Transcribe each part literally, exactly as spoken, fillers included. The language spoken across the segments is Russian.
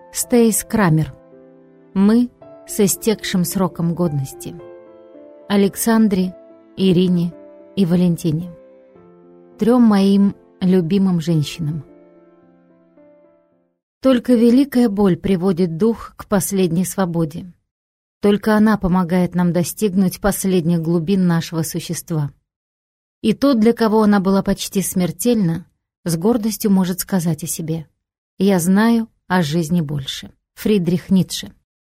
Стейс Крамер. Мы с истекшим сроком годности. Александре, Ирине и Валентине. Трем моим любимым женщинам. Только великая боль приводит дух к последней свободе. Только она помогает нам достигнуть последних глубин нашего существа. И тот, для кого она была почти смертельна, с гордостью может сказать о себе: «Я знаю о жизни больше». Фридрих Ницше.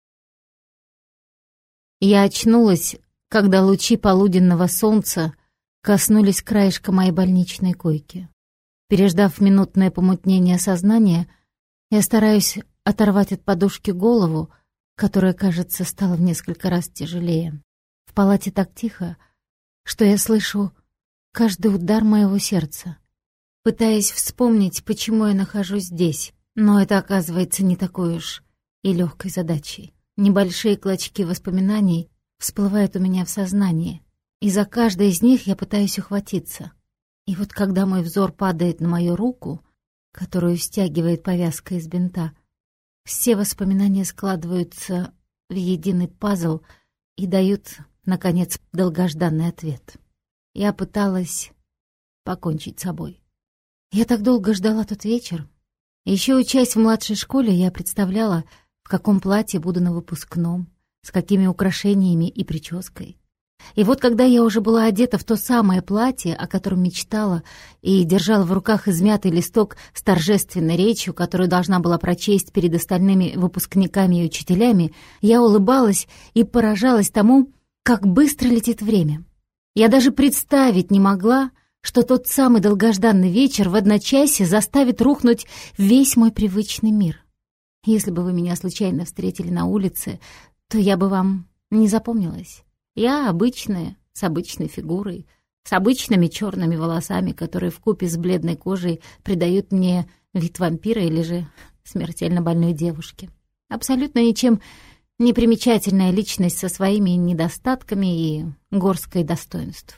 Я очнулась, когда лучи полуденного солнца коснулись краешка моей больничной койки. Переждав минутное помутнение сознания, я стараюсь оторвать от подушки голову, которая, кажется, стала в несколько раз тяжелее. В палате так тихо, что я слышу каждый удар моего сердца, пытаясь вспомнить, почему я нахожусь здесь. Но это оказывается не такой уж и легкой задачей. Небольшие клочки воспоминаний всплывают у меня в сознании, и за каждой из них я пытаюсь ухватиться. И вот когда мой взор падает на мою руку, которую стягивает повязка из бинта, все воспоминания складываются в единый пазл и дают, наконец, долгожданный ответ. Я пыталась покончить с собой. Я так долго ждала тот вечер. Еще учась в младшей школе, я представляла, в каком платье буду на выпускном, с какими украшениями и прической. И вот когда я уже была одета в то самое платье, о котором мечтала, и держала в руках измятый листок с торжественной речью, которую должна была прочесть перед остальными выпускниками и учителями, я улыбалась и поражалась тому, как быстро летит время. Я даже представить не могла, что тот самый долгожданный вечер в одночасье заставит рухнуть весь мой привычный мир. Если бы вы меня случайно встретили на улице, то я бы вам не запомнилась. Я обычная, с обычной фигурой, с обычными черными волосами, которые вкупе с бледной кожей придают мне вид вампира или же смертельно больной девушки. Абсолютно ничем не примечательная личность со своими недостатками и горсткой достоинств.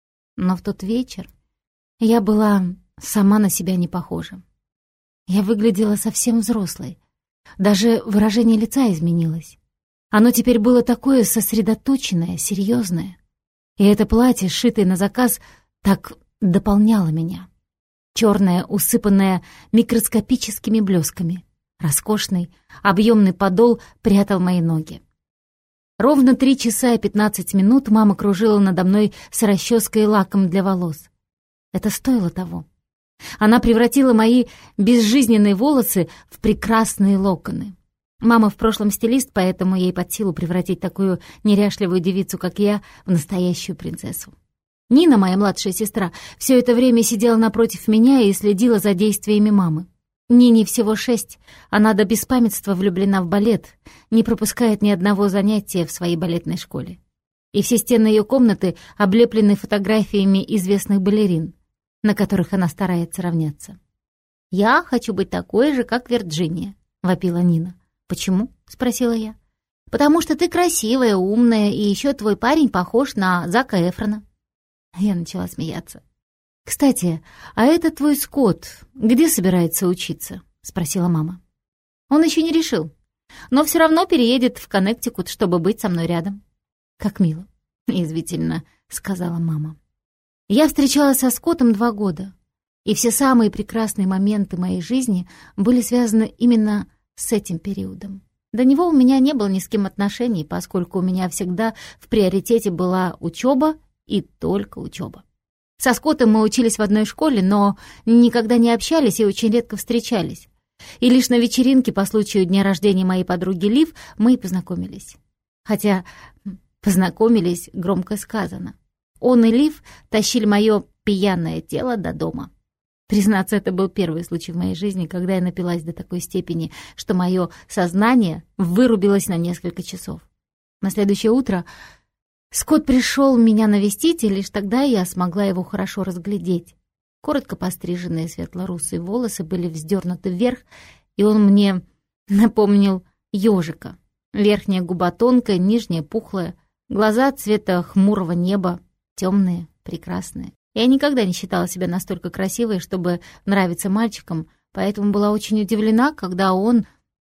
Но в тот вечер я была сама на себя не похожа. Я выглядела совсем взрослой. Даже выражение лица изменилось. Оно теперь было такое сосредоточенное, серьезное. И это платье, сшитое на заказ, так дополняло меня. Черное, усыпанное микроскопическими блесками. Роскошный, объемный подол прятал мои ноги. Ровно три часа и пятнадцать минут мама кружила надо мной с расческой и лаком для волос. Это стоило того. Она превратила мои безжизненные волосы в прекрасные локоны. Мама в прошлом стилист, поэтому ей под силу превратить такую неряшливую девицу, как я, в настоящую принцессу. Нина, моя младшая сестра, все это время сидела напротив меня и следила за действиями мамы. Нине всего шесть, она до беспамятства влюблена в балет, не пропускает ни одного занятия в своей балетной школе. И все стены ее комнаты облеплены фотографиями известных балерин, на которых она старается равняться. «Я хочу быть такой же, как Вирджиния», — вопила Нина. «Почему?» — спросила я. «Потому что ты красивая, умная, и еще твой парень похож на Зака Эфрона». Я начала смеяться. «Кстати, а этот твой Скотт где собирается учиться?» — спросила мама. «Он еще не решил, но все равно переедет в Коннектикут, чтобы быть со мной рядом». «Как мило», — язвительно сказала мама. Я встречалась со Скоттом два года, и все самые прекрасные моменты моей жизни были связаны именно с этим периодом. До него у меня не было ни с кем отношений, поскольку у меня всегда в приоритете была учеба и только учеба. Со Скоттом мы учились в одной школе, но никогда не общались и очень редко встречались. И лишь на вечеринке по случаю дня рождения моей подруги Лив мы и познакомились. Хотя познакомились громко сказано. Он и Лив тащили мое пьяное тело до дома. Признаться, это был первый случай в моей жизни, когда я напилась до такой степени, что мое сознание вырубилось на несколько часов. На следующее утро Скотт пришел меня навестить, и лишь тогда я смогла его хорошо разглядеть. Коротко постриженные светло-русые волосы были вздернуты вверх, и он мне напомнил ежика. Верхняя губа тонкая, нижняя пухлая, глаза цвета хмурого неба, темные, прекрасные. Я никогда не считала себя настолько красивой, чтобы нравиться мальчикам, поэтому была очень удивлена, когда он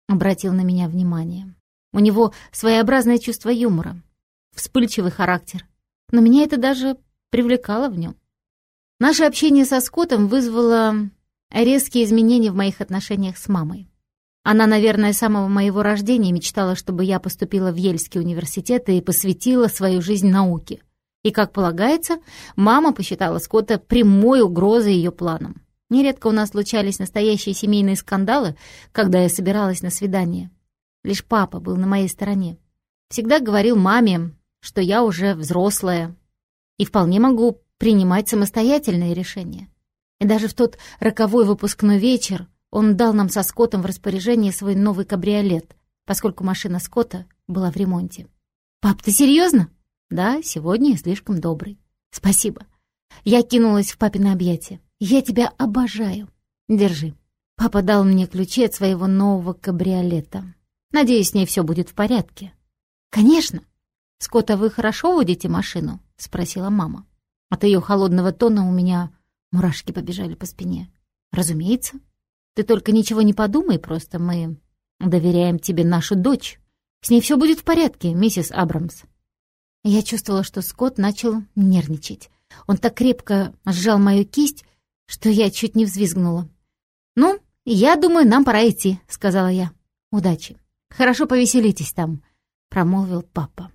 обратил на меня внимание. У него своеобразное чувство юмора, вспыльчивый характер, но меня это даже привлекало в нем. Наше общение со Скоттом вызвало резкие изменения в моих отношениях с мамой. Она, наверное, с самого моего рождения мечтала, чтобы я поступила в Йельский университет и посвятила свою жизнь науке. И, как полагается, мама посчитала Скотта прямой угрозой ее планам. Нередко у нас случались настоящие семейные скандалы, когда я собиралась на свидание. Лишь папа был на моей стороне. Всегда говорил маме, что я уже взрослая и вполне могу принимать самостоятельные решения. И даже в тот роковой выпускной вечер он дал нам со Скоттом в распоряжение свой новый кабриолет, поскольку машина Скотта была в ремонте. «Пап, ты серьезно?» «Да, сегодня я слишком добрый». «Спасибо». Я кинулась в папины объятия. «Я тебя обожаю. Держи». Папа дал мне ключи от своего нового кабриолета. Надеюсь, с ней все будет в порядке. «Конечно». «Скотт, а вы хорошо водите машину?» — спросила мама. От ее холодного тона у меня мурашки побежали по спине. «Разумеется. Ты только ничего не подумай, просто мы доверяем тебе нашу дочь. С ней все будет в порядке, миссис Абрамс». Я чувствовала, что Скотт начал нервничать. Он так крепко сжал мою кисть, что я чуть не взвизгнула. «Ну, я думаю, нам пора идти», — сказала я. «Удачи. Хорошо повеселитесь там», — промолвил папа.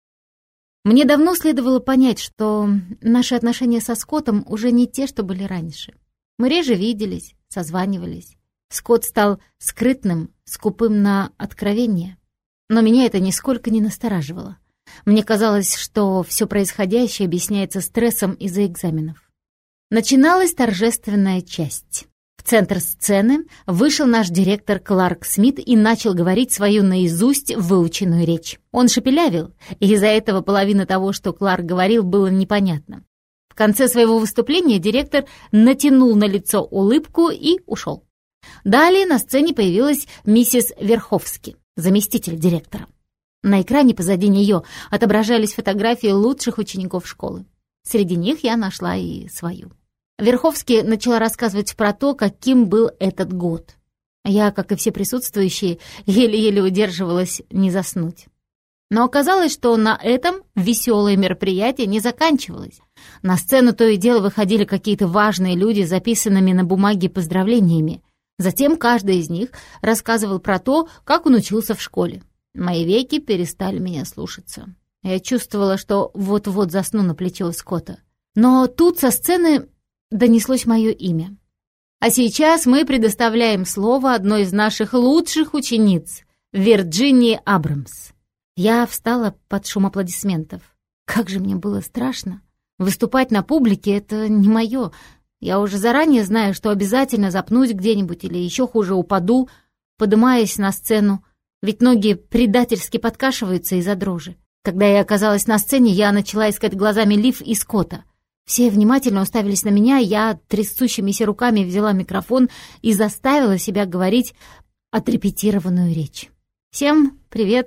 Мне давно следовало понять, что наши отношения со Скоттом уже не те, что были раньше. Мы реже виделись, созванивались. Скотт стал скрытным, скупым на откровения. Но меня это нисколько не настораживало. Мне казалось, что все происходящее объясняется стрессом из-за экзаменов. Начиналась торжественная часть. В центр сцены вышел наш директор Кларк Смит и начал говорить свою наизусть выученную речь. Он шепелявил, и из-за этого половина того, что Кларк говорил, было непонятно. В конце своего выступления директор натянул на лицо улыбку и ушел. Далее на сцене появилась миссис Верховски, заместитель директора. На экране позади нее отображались фотографии лучших учеников школы. Среди них я нашла и свою. Верховски начала рассказывать про то, каким был этот год. Я, как и все присутствующие, еле-еле удерживалась не заснуть. Но оказалось, что на этом веселое мероприятие не заканчивалось. На сцену то и дело выходили какие-то важные люди с записанными на бумаге поздравлениями. Затем каждый из них рассказывал про то, как он учился в школе. Мои веки перестали меня слушаться. Я чувствовала, что вот-вот засну на плече у Скотта. Но тут со сцены донеслось мое имя. А сейчас мы предоставляем слово одной из наших лучших учениц, Вирджинии Абрамс. Я встала под шум аплодисментов. Как же мне было страшно. Выступать на публике — это не мое. Я уже заранее знаю, что обязательно запнусь где-нибудь или еще хуже упаду, подымаясь на сцену, ведь ноги предательски подкашиваются из-за дрожи. Когда я оказалась на сцене, я начала искать глазами Лив и Скотта. Все внимательно уставились на меня, я трясущимися руками взяла микрофон и заставила себя говорить отрепетированную речь. «Всем привет,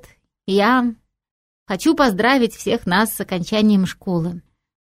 я хочу поздравить всех нас с окончанием школы.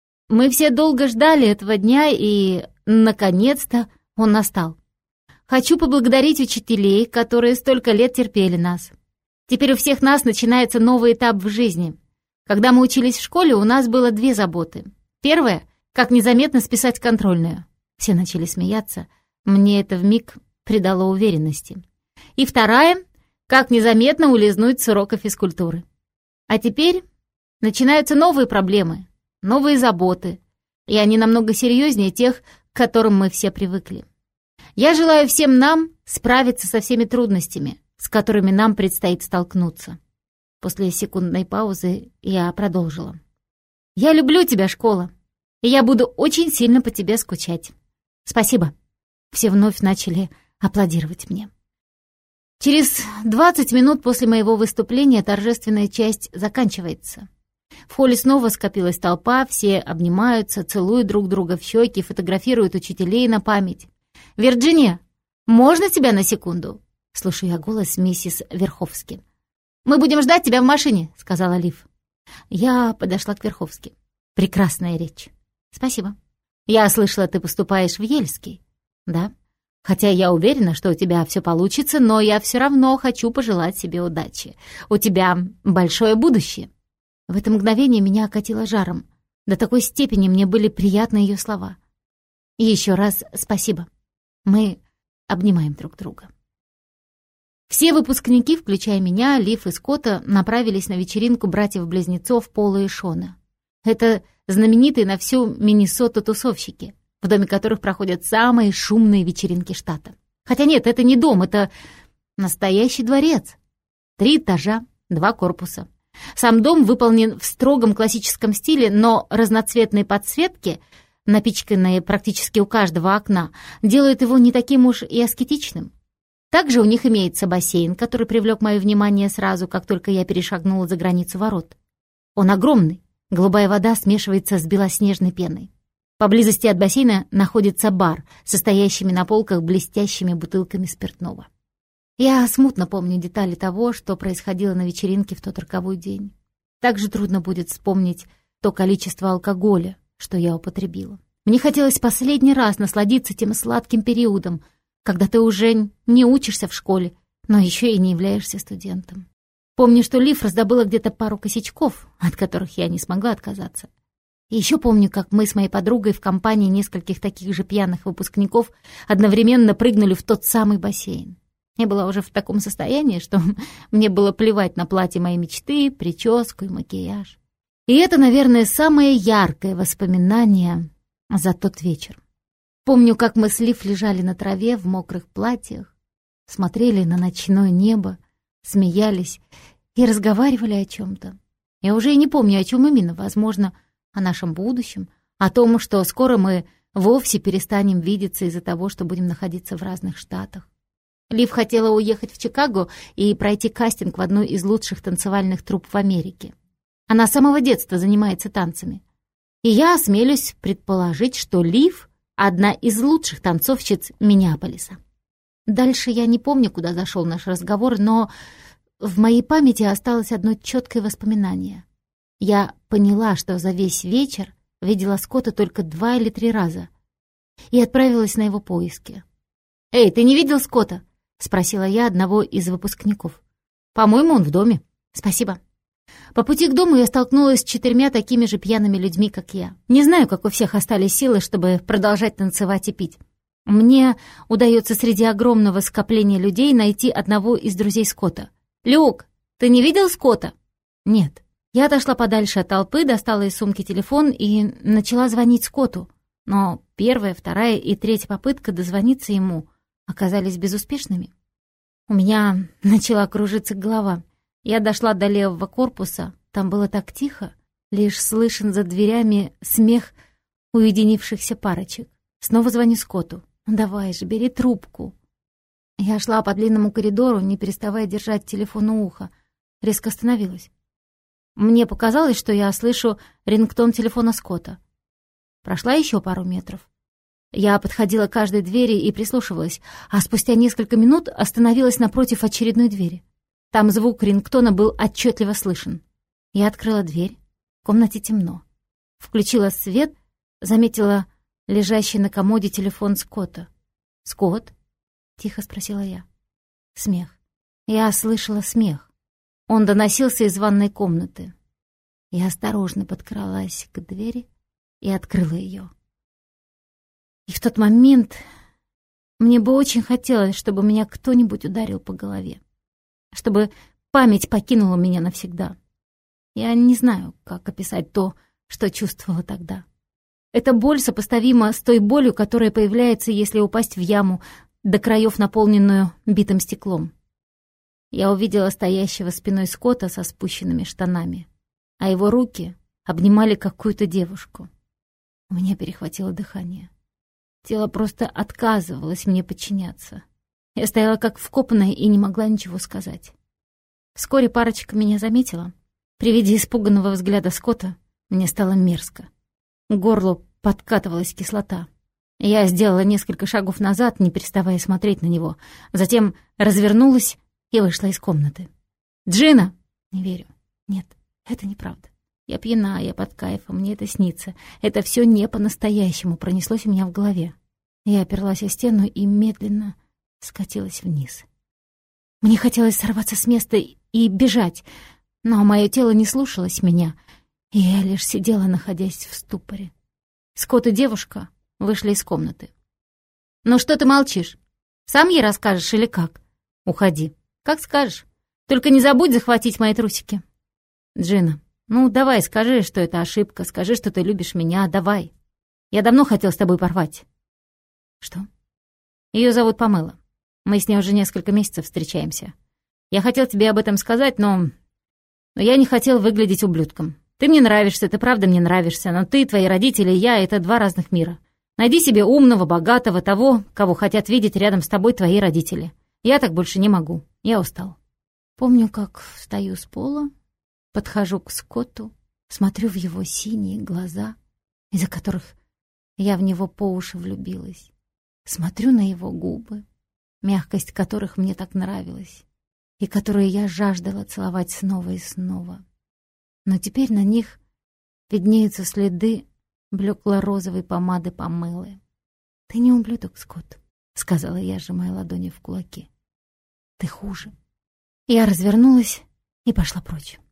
Мы все долго ждали этого дня, и, наконец-то, он настал. Хочу поблагодарить учителей, которые столько лет терпели нас. Теперь у всех нас начинается новый этап в жизни. Когда мы учились в школе, у нас было две заботы. Первая — как незаметно списать контрольную. Все начали смеяться. Мне это вмиг придало уверенности. И вторая — как незаметно улизнуть с урока физкультуры. А теперь начинаются новые проблемы, новые заботы. И они намного серьезнее тех, к которым мы все привыкли. Я желаю всем нам справиться со всеми трудностями, с которыми нам предстоит столкнуться. После секундной паузы я продолжила. «Я люблю тебя, школа, и я буду очень сильно по тебе скучать. Спасибо». Все вновь начали аплодировать мне. Через двадцать минут после моего выступления торжественная часть заканчивается. В холле снова скопилась толпа, все обнимаются, целуют друг друга в щеки, фотографируют учителей на память. «Вирджиния, можно тебя на секунду?» Слышу я голос миссис Верховски. «Мы будем ждать тебя в машине», — сказала Лив. Я подошла к Верховски. «Прекрасная речь». «Спасибо». «Я слышала, ты поступаешь в Йельский». «Да». Хотя я уверена, что у тебя все получится, но я все равно хочу пожелать себе удачи. У тебя большое будущее». В это мгновение меня окатило жаром. До такой степени мне были приятны ее слова. И еще раз спасибо. Мы обнимаем друг друга. Все выпускники, включая меня, Лив и Скотта, направились на вечеринку братьев-близнецов Пола и Шона. Это знаменитые на всю Миннесоту тусовщики, в доме которых проходят самые шумные вечеринки штата. Хотя нет, это не дом, это настоящий дворец. Три этажа, два корпуса. Сам дом выполнен в строгом классическом стиле, но разноцветные подсветки, напичканные практически у каждого окна, делают его не таким уж и аскетичным. Также у них имеется бассейн, который привлек мое внимание сразу, как только я перешагнула за границу ворот. Он огромный, голубая вода смешивается с белоснежной пеной. Поблизости от бассейна находится бар, состоящими на полках блестящими бутылками спиртного. Я смутно помню детали того, что происходило на вечеринке в тот роковой день. Также трудно будет вспомнить то количество алкоголя, что я употребила. Мне хотелось последний раз насладиться тем сладким периодом, когда ты уже не учишься в школе, но еще и не являешься студентом. Помню, что Лив раздобыла где-то пару косячков, от которых я не смогла отказаться. И еще помню, как мы с моей подругой в компании нескольких таких же пьяных выпускников одновременно прыгнули в тот самый бассейн. Я была уже в таком состоянии, что мне было плевать на платье моей мечты, прическу и макияж. И это, наверное, самое яркое воспоминание за тот вечер. Помню, как мы с Лив лежали на траве в мокрых платьях, смотрели на ночное небо, смеялись и разговаривали о чем-то. Я уже и не помню, о чем именно, возможно, о нашем будущем, о том, что скоро мы вовсе перестанем видеться из-за того, что будем находиться в разных штатах. Лив хотела уехать в Чикаго и пройти кастинг в одну из лучших танцевальных труп в Америке. Она с самого детства занимается танцами. И я осмелюсь предположить, что Лив — одна из лучших танцовщиц Миннеаполиса. Дальше я не помню, куда зашел наш разговор, но в моей памяти осталось одно четкое воспоминание. Я поняла, что за весь вечер видела Скотта только два или три раза и отправилась на его поиски. «Эй, ты не видел Скотта?» — спросила я одного из выпускников. «По-моему, он в доме. Спасибо». По пути к дому я столкнулась с четырьмя такими же пьяными людьми, как я. Не знаю, как у всех остались силы, чтобы продолжать танцевать и пить. Мне удается среди огромного скопления людей найти одного из друзей Скотта. «Люк, ты не видел Скотта?» «Нет». Я отошла подальше от толпы, достала из сумки телефон и начала звонить Скотту. Но первая, вторая и третья попытка дозвониться ему оказались безуспешными. У меня начала кружиться голова. Я дошла до левого корпуса, там было так тихо, лишь слышен за дверями смех уединившихся парочек. Снова звоню Скотту. «Давай же, бери трубку». Я шла по длинному коридору, не переставая держать телефон у уха. Резко остановилась. Мне показалось, что я слышу рингтон телефона Скотта. Прошла еще пару метров. Я подходила к каждой двери и прислушивалась, а спустя несколько минут остановилась напротив очередной двери. Там звук рингтона был отчетливо слышен. Я открыла дверь. В комнате темно. Включила свет, заметила лежащий на комоде телефон Скотта. «Скотт?» — тихо спросила я. Смех. Я слышала смех. Он доносился из ванной комнаты. Я осторожно подкралась к двери и открыла ее. И в тот момент мне бы очень хотелось, чтобы меня кто-нибудь ударил по голове. Чтобы память покинула меня навсегда. Я не знаю, как описать то, что чувствовала тогда. Эта боль сопоставима с той болью, которая появляется, если упасть в яму, до краев наполненную битым стеклом. Я увидела стоящего спиной Скотта со спущенными штанами, а его руки обнимали какую-то девушку. У меня перехватило дыхание. Тело просто отказывалось мне подчиняться. Я стояла как вкопанная и не могла ничего сказать. Вскоре парочка меня заметила. При виде испуганного взгляда Скотта мне стало мерзко. К горлу подкатывалась кислота. Я сделала несколько шагов назад, не переставая смотреть на него. Затем развернулась и вышла из комнаты. «Джина!» Не верю. Нет, это неправда. Я пьяна, я под кайфом, мне это снится. Это все не по-настоящему пронеслось у меня в голове. Я оперлась о стену и медленно скатилась вниз. Мне хотелось сорваться с места и бежать, но мое тело не слушалось меня, и я лишь сидела, находясь в ступоре. Скотт и девушка вышли из комнаты. «Ну что ты молчишь? Сам ей расскажешь или как? Уходи. Как скажешь. Только не забудь захватить мои трусики». «Джина, ну давай, скажи, что это ошибка, скажи, что ты любишь меня, давай. Я давно хотел с тобой порвать». «Что?» «Ее зовут Памела. Мы с ней уже несколько месяцев встречаемся. Я хотел тебе об этом сказать, но... Но я не хотел выглядеть ублюдком. Ты мне нравишься, ты правда мне нравишься, но ты, твои родители и я — это два разных мира. Найди себе умного, богатого, того, кого хотят видеть рядом с тобой твои родители. Я так больше не могу. Я устал». Помню, как встаю с пола, подхожу к Скотту, смотрю в его синие глаза, из-за которых я в него по уши влюбилась. Смотрю на его губы, мягкость которых мне так нравилась, и которые я жаждала целовать снова и снова. Но теперь на них виднеются следы блекло-розовой помады Памелы. «Ты не ублюдок, Скотт», — сказала я, сжимая ладони в кулаки. «Ты хуже». Я развернулась и пошла прочь.